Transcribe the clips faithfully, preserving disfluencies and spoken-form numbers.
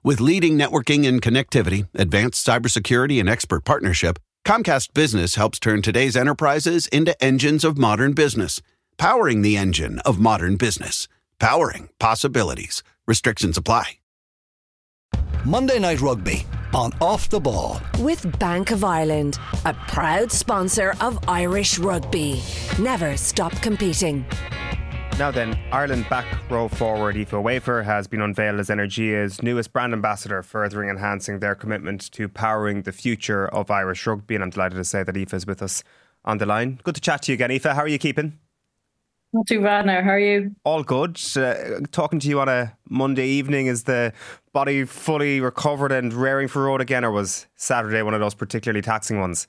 With leading networking and connectivity, advanced cybersecurity, and expert partnership, Comcast Business helps turn today's enterprises into engines of modern business. Powering the engine of modern business. Powering possibilities. Restrictions apply. Monday Night Rugby on Off the Ball. With Bank of Ireland, a proud sponsor of Irish rugby. Never stop competing. Now then, Ireland back row forward Aoife Wafer has been unveiled as Energia's newest brand ambassador, furthering enhancing their commitment to powering the future of Irish rugby. And I'm delighted to say that Aoife is with us on the line. Good to chat to you again, Aoife. How are you keeping? Not too bad now. How are you? All good. Uh, talking to you on a Monday evening, is the body fully recovered and raring for road again, or was Saturday one of those particularly taxing ones?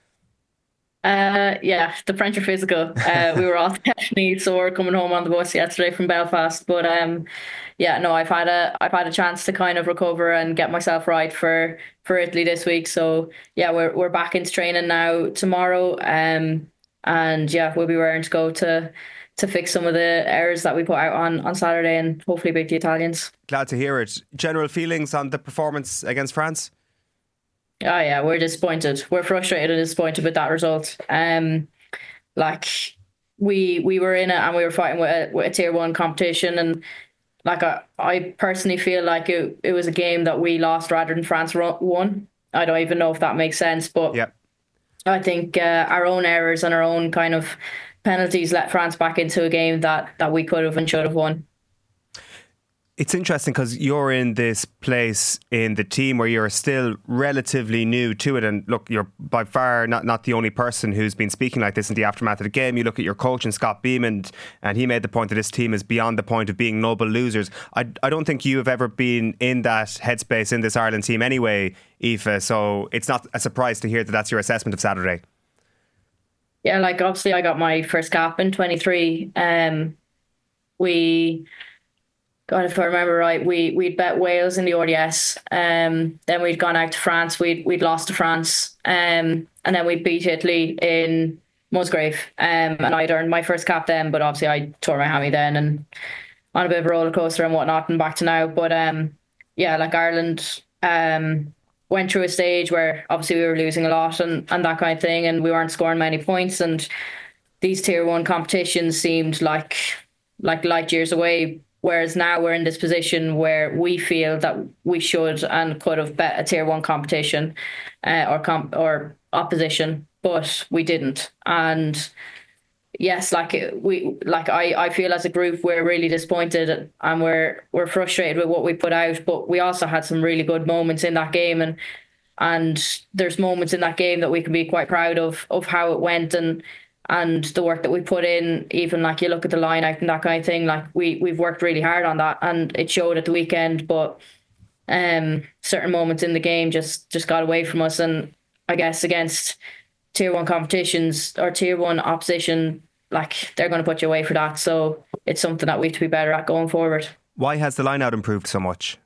Uh, yeah, the French are physical. Uh, we were all definitely sore coming home on the bus yesterday from Belfast, but um, yeah, no, I've had a I've had a chance to kind of recover and get myself right for for Italy this week. So yeah, we're we're back into training now tomorrow. Um, and yeah, we'll be raring to go to to fix some of the errors that we put out on on Saturday and hopefully beat the Italians. Glad to hear it. General feelings on the performance against France? Oh yeah, we're disappointed. We're frustrated and disappointed with that result. Um, like we we were in it and we were fighting with a, with a tier one competition, and like I, I personally feel like it it was a game that we lost rather than France won. I don't even know if that makes sense, but yeah. I think uh, our own errors and our own kind of penalties let France back into a game that that we could have and should have won. It's interesting because you're in this place in the team where you're still relatively new to it. And look, you're by far not, not the only person who's been speaking like this in the aftermath of the game. You look at your coach and Scott Beeman, and he made the point that this team is beyond the point of being noble losers. I, I don't think you have ever been in that headspace in this Ireland team anyway, Aoife. So it's not a surprise to hear that that's your assessment of Saturday. Yeah, like obviously I got my first cap in twenty-three. Um, we... God, if I remember right, we we'd bet Wales in the R D S. Um, then we'd gone out to France. We'd we'd lost to France. Um, and then we beat Italy in Musgrave. Um, and I'd earned my first cap then, but obviously I tore my hammy then and on a bit of a roller coaster and whatnot and back to now. But um, yeah, like Ireland um went through a stage where obviously we were losing a lot and and that kind of thing, and we weren't scoring many points. And these tier one competitions seemed like like light years away. Whereas now we're in this position where we feel that we should and could have bet a tier one competition uh, or comp or opposition, but we didn't. And yes, like we, like I, I feel as a group we're really disappointed and we're we're frustrated with what we put out. But we also had some really good moments in that game, and and there's moments in that game that we can be quite proud of of how it went and. And the work that we put in, even like you look at the line out and that kind of thing, like we, we've worked really hard on that and it showed at the weekend, but um, certain moments in the game just, just got away from us. And I guess against tier one competitions or tier one opposition, like they're going to put you away for that. So it's something that we have to be better at going forward. Why has the line out improved so much?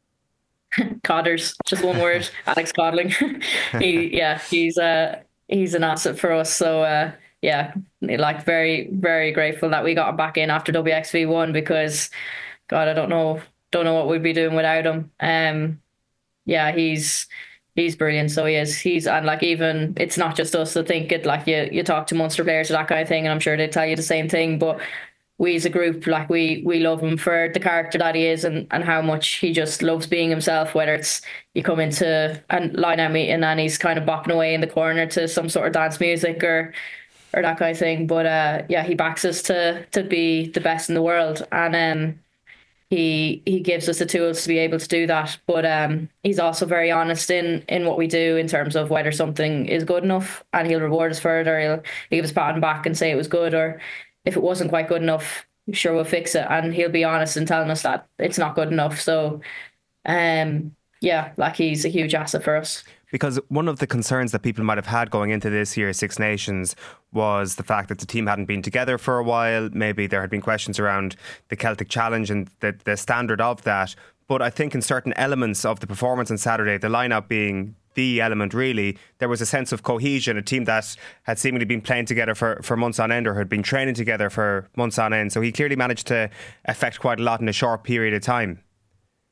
Codders, just one word, Alex Codling. he, yeah, he's, uh, he's an asset for us. So, uh, yeah, like very, very grateful that we got him back in after W X V one because, God, I don't know, don't know what we'd be doing without him. Um, yeah, he's he's brilliant. So he is. He's and like even it's not just us that think it. Like you, you talk to Munster players or that kind of thing, and I'm sure they tell you the same thing. But we as a group, like we we love him for the character that he is and and how much he just loves being himself. Whether it's you come into a line out meeting and he's kind of bopping away in the corner to some sort of dance music or. or that kind of thing. But uh, yeah, he backs us to to be the best in the world. And um, he he gives us the tools to be able to do that. But um, he's also very honest in, in what we do in terms of whether something is good enough, and he'll reward us for it, or he'll, he'll give us a pat on the back and say it was good, or if it wasn't quite good enough, sure, we'll fix it. And he'll be honest in telling us that it's not good enough. So um, yeah, like he's a huge asset for us. Because one of the concerns that people might have had going into this year's Six Nations was the fact that the team hadn't been together for a while. Maybe there had been questions around the Celtic Challenge and the, the standard of that. But I think in certain elements of the performance on Saturday, the lineup being the element really, there was a sense of cohesion, a team that had seemingly been playing together for, for months on end or had been training together for months on end. So he clearly managed to affect quite a lot in a short period of time.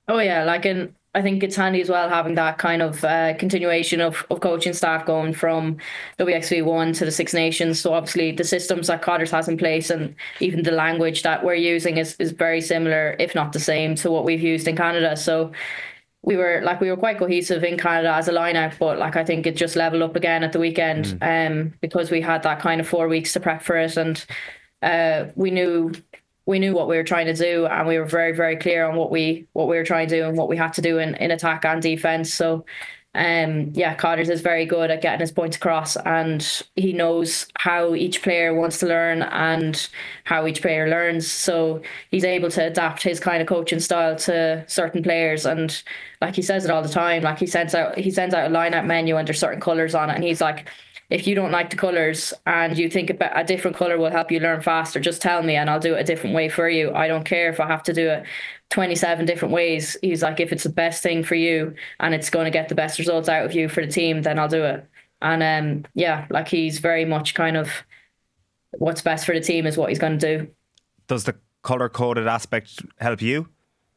Oh yeah, like and I think it's handy as well having that kind of uh, continuation of, of coaching staff going from W X V one to the Six Nations. So obviously the systems that Cotters has in place and even the language that we're using is, is very similar, if not the same, to what we've used in Canada. So we were like we were quite cohesive in Canada as a line-out, but like I think it just leveled up again at the weekend, mm. um, because we had that kind of four weeks to prep for it, and uh, we knew we knew what we were trying to do, and we were very, very clear on what we what we were trying to do and what we had to do in, in attack and defense. So, um, yeah, Cotters is very good at getting his points across, and he knows how each player wants to learn and how each player learns. So he's able to adapt his kind of coaching style to certain players, and like he says it all the time. Like he sends out he sends out a line-out menu and there's certain colours on it, and he's like, if you don't like the colours and you think a different colour will help you learn faster, just tell me and I'll do it a different way for you. I don't care if I have to do it twenty-seven different ways. He's like, if it's the best thing for you and it's going to get the best results out of you for the team, then I'll do it. And um, yeah, like he's very much kind of what's best for the team is what he's going to do. Does the colour-coded aspect help you?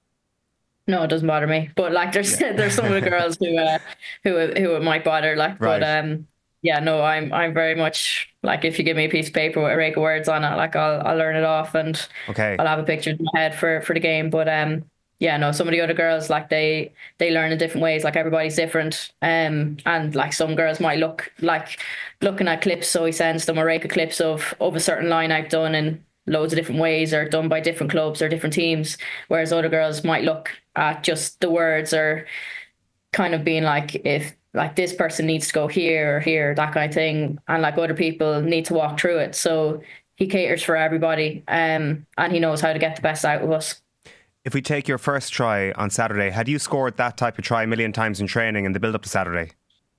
No, it doesn't bother me. But like there's yeah. there's some of the girls who uh, who who it might bother. Like, right. but um. Yeah, no, I'm I'm very much like if you give me a piece of paper with a rake of words on it, like I'll I'll learn it off and okay. I'll have a picture in my head for, for the game. But um, yeah, no, some of the other girls like they they learn in different ways. Like everybody's different. Um, and like some girls might look like looking at clips, so he sends them a rake of clips of of a certain line I've done in loads of different ways or done by different clubs or different teams. Whereas other girls might look at just the words or kind of being like if. like this person needs to go here or here, that kind of thing. And like other people need to walk through it. So he caters for everybody, um, and he knows how to get the best out of us. If we take your first try on Saturday, had you scored that type of try a million times in training in the build up to Saturday?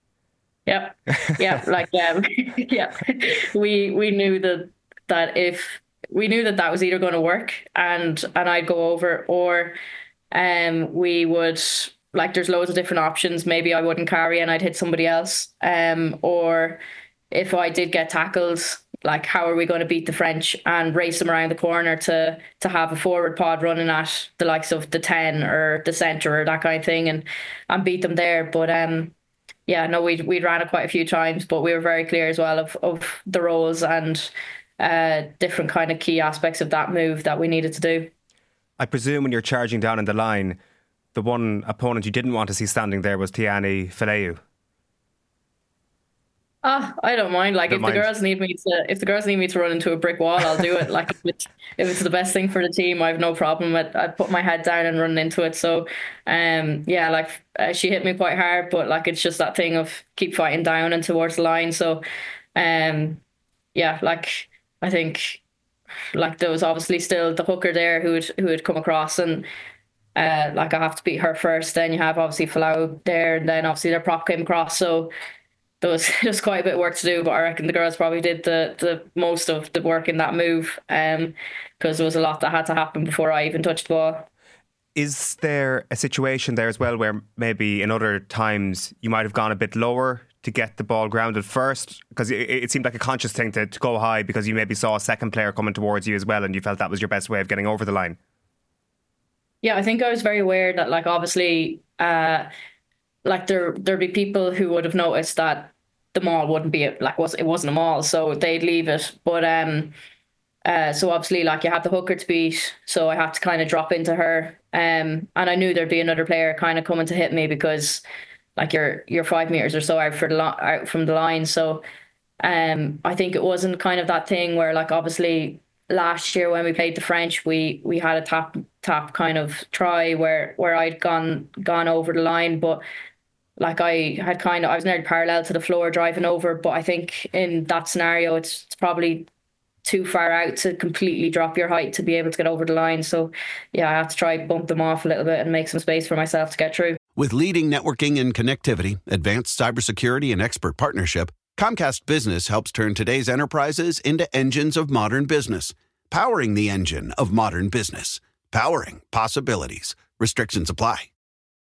Yep. Yeah. like, um, yeah, we, we knew that, that if we knew that that was either going to work and, and I'd go over or, um, we would, like there's loads of different options. Maybe I wouldn't carry and I'd hit somebody else. Um, or if I did get tackled, like how are we going to beat the French and race them around the corner to to have a forward pod running at the likes of the ten or the centre or that kind of thing and, and beat them there. But um, yeah, no, we we ran it quite a few times, but we were very clear as well of, of the roles and uh, different kind of key aspects of that move that we needed to do. I presume when you're charging down in the line, the one opponent you didn't want to see standing there was Tiani Faleu. Ah, I don't mind. Like don't if mind. the girls need me to, if the girls need me to run into a brick wall, I'll do it. Like if it's, if it's the best thing for the team, I have no problem. I'd, I'd put my head down and run into it. So, um, yeah, like uh, she hit me quite hard, but like it's just that thing of keep fighting down and towards the line. So, um, yeah, like I think, like there was obviously still the hooker there who would who had come across and. Uh, like I have to beat her first, then you have obviously Faleu there, and then obviously their prop came across. So there was just quite a bit of work to do, but I reckon the girls probably did the, the most of the work in that move um, because there was a lot that had to happen before I even touched the ball. Is there a situation there as well where maybe in other times you might have gone a bit lower to get the ball grounded first? Because it, it seemed like a conscious thing to, to go high because you maybe saw a second player coming towards you as well and you felt that was your best way of getting over the line. Yeah, I think I was very aware that, like, obviously, uh, like there there'd be people who would have noticed that the maul wouldn't be like was it wasn't a maul, so they'd leave it. But um, uh, so obviously, like you had the hooker to beat, so I had to kind of drop into her. Um, and I knew there'd be another player kind of coming to hit me because, like, you're you're five meters or so out for the lo- out from the line. So, um, I think it wasn't kind of that thing where, like, obviously. Last year when we played the French, we we had a tap tap kind of try where where I'd gone gone over the line, but like I had kind of I was nearly parallel to the floor driving over. But I think in that scenario, it's, it's probably too far out to completely drop your height to be able to get over the line. So yeah, I had to try bump them off a little bit and make some space for myself to get through. With leading networking and connectivity, advanced cybersecurity, and expert partnership, Comcast Business helps turn today's enterprises into engines of modern business. Powering the engine of modern business. Powering possibilities. Restrictions apply.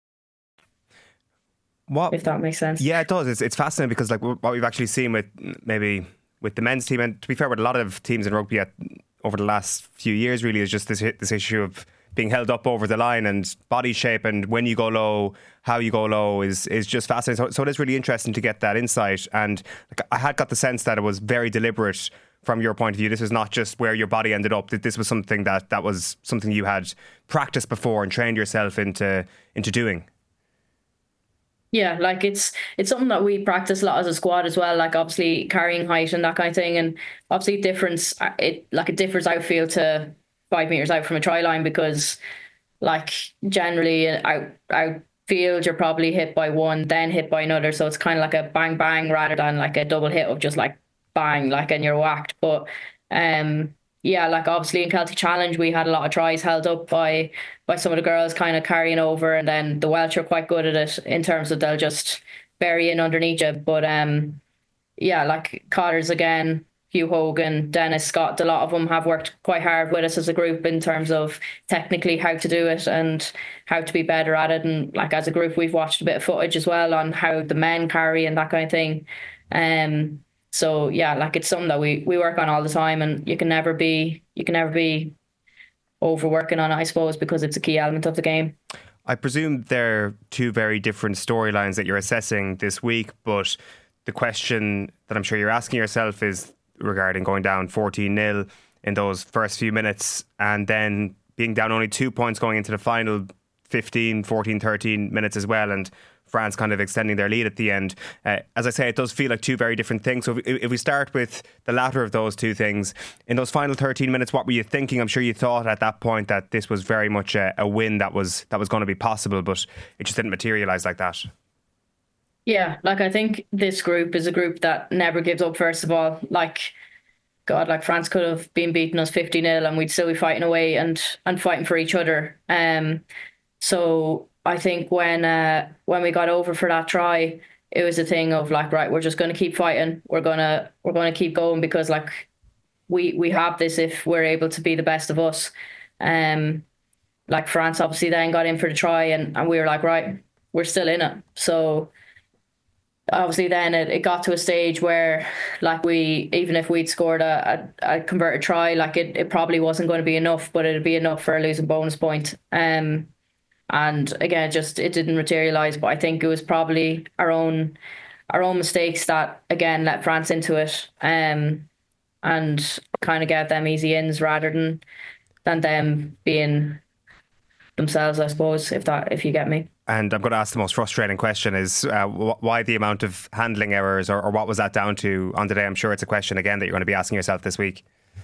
What, if that makes sense. Yeah, it does. It's, it's fascinating because like what we've actually seen with maybe with the men's team, and to be fair with a lot of teams in rugby at, over the last few years really is just this this issue of being held up over the line, and body shape and when you go low, how you go low is is just fascinating. So, so it is really interesting to get that insight. And like, I had got the sense that it was very deliberate from your point of view. This was not just where your body ended up. That this was something that that was something you had practiced before and trained yourself into into doing. Yeah, like it's it's something that we practice a lot as a squad as well. Like obviously carrying height and that kind of thing, and obviously difference. It like it differs outfield to five meters out from a try line, because like generally out outfield you're probably hit by one, then hit by another. So it's kind of like a bang bang rather than like a double hit of just like bang, like and you're whacked. But um. Yeah, like obviously in Celtic Challenge we had a lot of tries held up by by some of the girls kind of carrying over, and then the Welsh are quite good at it in terms of they'll just bury in underneath you. But um, yeah, like Cotters again, Hugh Hogan, Dennis Scott, a lot of them have worked quite hard with us as a group in terms of technically how to do it and how to be better at it. And like as a group we've watched a bit of footage as well on how the men carry and that kind of thing. Um. So yeah, like it's something that we, we work on all the time, and you can never be you can never be overworking on it, I suppose, because it's a key element of the game. I presume they're two very different storylines that you're assessing this week, but the question that I'm sure you're asking yourself is regarding going down fourteen nil in those first few minutes and then being down only two points going into the final fifteen, fourteen, thirteen minutes as well, and France kind of extending their lead at the end. Uh, as I say, it does feel like two very different things. So if, if we start with the latter of those two things, in those final thirteen minutes, what were you thinking? I'm sure you thought at that point that this was very much a, a win that was that was going to be possible, but it just didn't materialise like that. Yeah, like I think this group is a group that never gives up, first of all. Like, God, like France could have been beating us fifty nil and we'd still be fighting away and, and fighting for each other. Um, so... I think when uh, when we got over for that try, it was a thing of like, right, we're just going to keep fighting. We're gonna we're going to keep going, because like we we have this if we're able to be the best of us. Um, like France obviously then got in for the try, and, and we were like, right, we're still in it. So obviously then it, it got to a stage where like we even if we'd scored a, a, a converted try, like it, it probably wasn't going to be enough, but it'd be enough for a losing bonus point. Um. And again, just it didn't materialise. But I think it was probably our own our own mistakes that again let France into it, um, and kind of get them easy ins rather than than them being themselves, I suppose. If that if you get me. And I'm going to ask the most frustrating question: is uh, why the amount of handling errors, or, or what was that down to on today? I'm sure it's a question again that you're going to be asking yourself this week.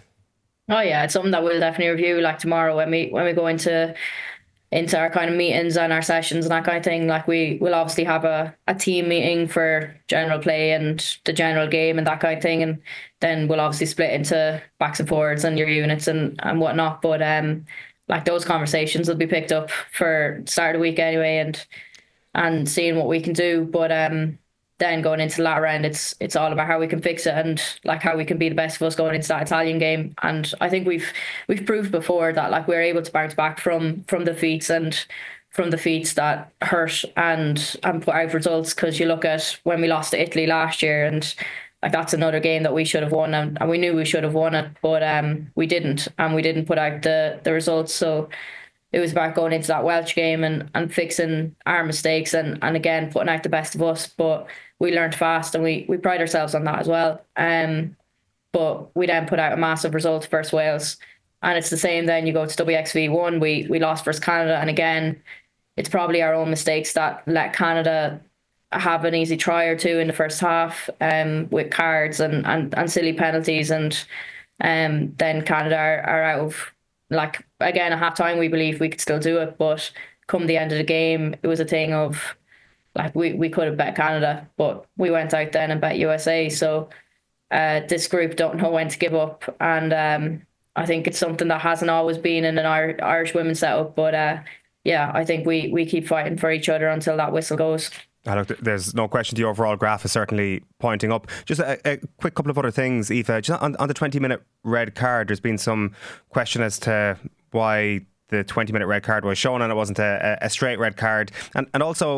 Oh yeah, it's something that we'll definitely review like tomorrow when we when we go into. into our kind of meetings and our sessions and that kind of thing. Like we will obviously have a, a team meeting for general play and the general game and that kind of thing. And then we'll obviously split into backs and forwards and your units and, and whatnot. But um, like those conversations will be picked up for start of the week anyway, and and seeing what we can do. But um, then going into the latter round, it's it's all about how we can fix it and like how we can be the best of us going into that Italian game. And I think we've we've proved before that like we're able to bounce back from from defeats and from defeats that hurt and and put out results. Because you look at when we lost to Italy last year, and like that's another game that we should have won, and, and we knew we should have won it, but um we didn't, and we didn't put out the the results. So it was about going into that Welsh game and, and fixing our mistakes and, and again putting out the best of us. But we learned fast, and we, we pride ourselves on that as well. Um, but we then put out a massive result versus Wales. And it's the same then you go to W X V one, we we lost versus Canada, and again, it's probably our own mistakes that let Canada have an easy try or two in the first half, um, with cards and, and, and silly penalties, and um, then Canada are, are out of, like, again, at half time we believe we could still do it, but come the end of the game, it was a thing of, like, we, we could have bet Canada, but we went out then and bet U S A. So uh, this group don't know when to give up, and um, I think it's something that hasn't always been in an Irish women's setup, but uh, yeah, I think we, we keep fighting for each other until that whistle goes. Uh, look, there's no question the overall graph is certainly pointing up. Just a, a quick couple of other things, Aoife. Just on, on the twenty minute red card, there's been some question as to why the twenty minute red card was shown and it wasn't a, a straight red card. And, and also,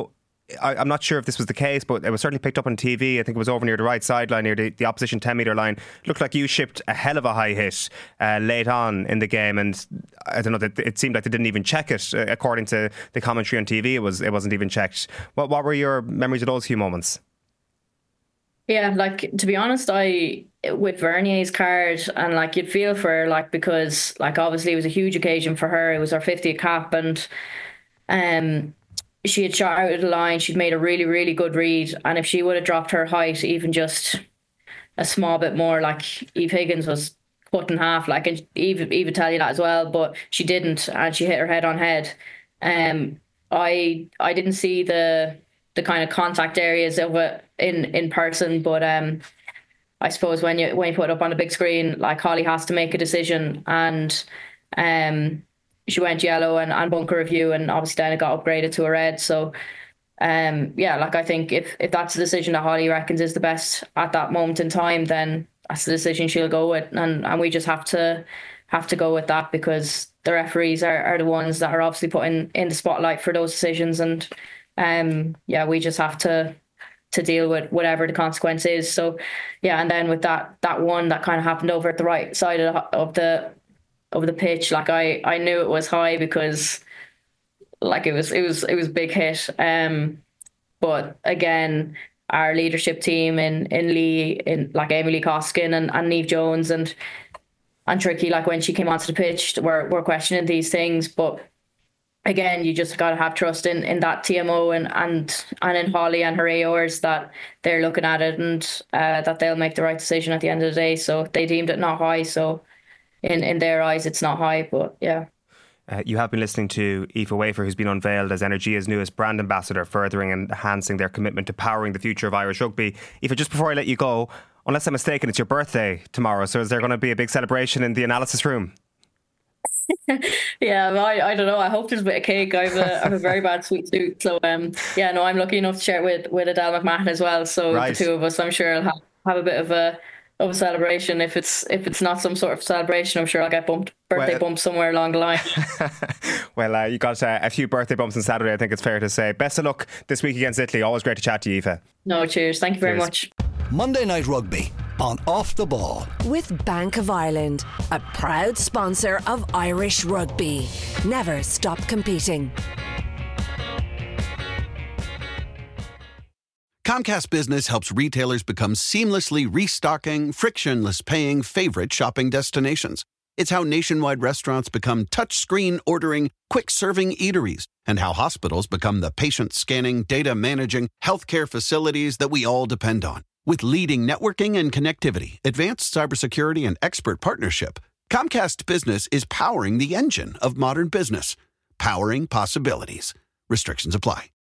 I, I'm not sure if this was the case, but it was certainly picked up on T V. I think it was over near the right sideline, near the, the opposition ten metre line. It looked like you shipped a hell of a high hit uh, late on in the game, and I don't know, it seemed like they didn't even check it. Uh, according to the commentary on T V, it was it wasn't even checked. What what were your memories of those few moments? Yeah, like, to be honest, I, with Vernier's card, and like, you'd feel for her, like, because like obviously it was a huge occasion for her. It was her fiftieth cap, and um, she had shot out of the line. She'd made a really, really good read, and if she would have dropped her height even just a small bit more, like, Eve Higgins was cut in half. Like, and Eve, Eve would tell you that as well, but she didn't, and she hit her head on head. Um, I I didn't see the the kind of contact areas of it in in person, but um I suppose when you when you put it up on the big screen, like, Holly has to make a decision, and um she went yellow and, and bunker review, and obviously then it got upgraded to a red. So um yeah, like, I think if if that's the decision that Holly reckons is the best at that moment in time, then that's the decision she'll go with, and and we just have to have to go with that, because the referees are, are the ones that are obviously put in, in the spotlight for those decisions, and Um, yeah, we just have to to deal with whatever the consequence is. So, yeah, and then with that that one that kind of happened over at the right side of the of the, of the pitch, like, I, I knew it was high, because like it was it was it was a big hit. Um, but again, our leadership team in in Lee, in like Amy Lee Coskin and and Niamh Jones and and Tricky, like, when she came onto the pitch, were were questioning these things, but again, you just got to have trust in, in that T M O and, and and in Holly and her A Ors, that they're looking at it, and uh, that they'll make the right decision at the end of the day. So they deemed it not high. So in, in their eyes, it's not high. But yeah. Uh, you have been listening to Aoife Wafer, who's been unveiled as Energia's newest brand ambassador, furthering and enhancing their commitment to powering the future of Irish rugby. Aoife, just before I let you go, unless I'm mistaken, it's your birthday tomorrow. So is there going to be a big celebration in the analysis room? Yeah, I, I don't know. I hope there's a bit of cake. I have a, I have a very bad sweet tooth. So, um, yeah, no, I'm lucky enough to share it with, with Adele McMahon as well. So right. The two of us, I'm sure, I'll have, have a bit of a of a celebration. If it's if it's not some sort of celebration, I'm sure I'll get bumped birthday well, bump somewhere along the line. Well, uh, you got uh, a few birthday bumps on Saturday, I think it's fair to say. Best of luck this week against Italy. Always great to chat to you, Aoife. No, cheers. Thank you very cheers. much. Monday Night Rugby on Off the Ball. With Bank of Ireland, a proud sponsor of Irish rugby. Never stop competing. Comcast Business helps retailers become seamlessly restocking, frictionless paying favorite shopping destinations. It's how nationwide restaurants become touchscreen ordering, quick serving eateries, and how hospitals become the patient scanning, data managing healthcare facilities that we all depend on. With leading networking and connectivity, advanced cybersecurity, and expert partnership, Comcast Business is powering the engine of modern business. Powering possibilities. Restrictions apply.